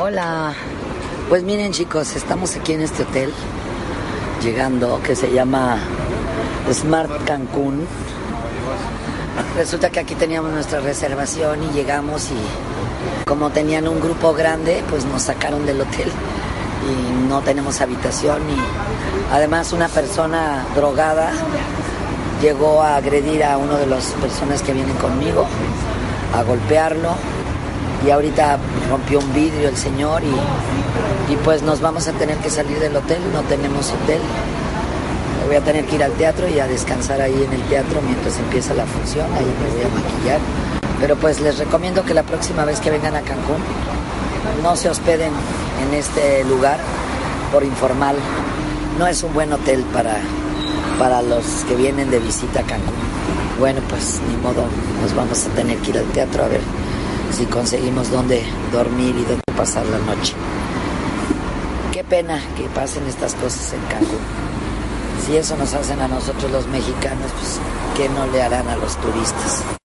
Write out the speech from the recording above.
Hola, pues miren chicos, estamos aquí en este hotel llegando, que se llama Smart Cancún. Resulta que aquí teníamos nuestra reservación y llegamos y como tenían un grupo grande, pues nos sacaron del hotel y no tenemos habitación y además una persona drogada llegó a agredir a uno de las personas que vienen conmigo, a golpearlo. Y ahorita rompió un vidrio el señor y pues nos vamos a tener que salir del hotel, no tenemos hotel. Voy a tener que ir al teatro y a descansar ahí en el teatro mientras empieza la función, ahí me voy a maquillar. Pero pues les recomiendo que la próxima vez que vengan a Cancún no se hospeden en este lugar por informal. No es un buen hotel para los que vienen de visita a Cancún. Bueno, pues ni modo, nos vamos a tener que ir al teatro a ver si conseguimos dónde dormir y dónde pasar la noche. Qué pena que pasen estas cosas en Cancún. Si eso nos hacen a nosotros los mexicanos, pues ¿qué no le harán a los turistas?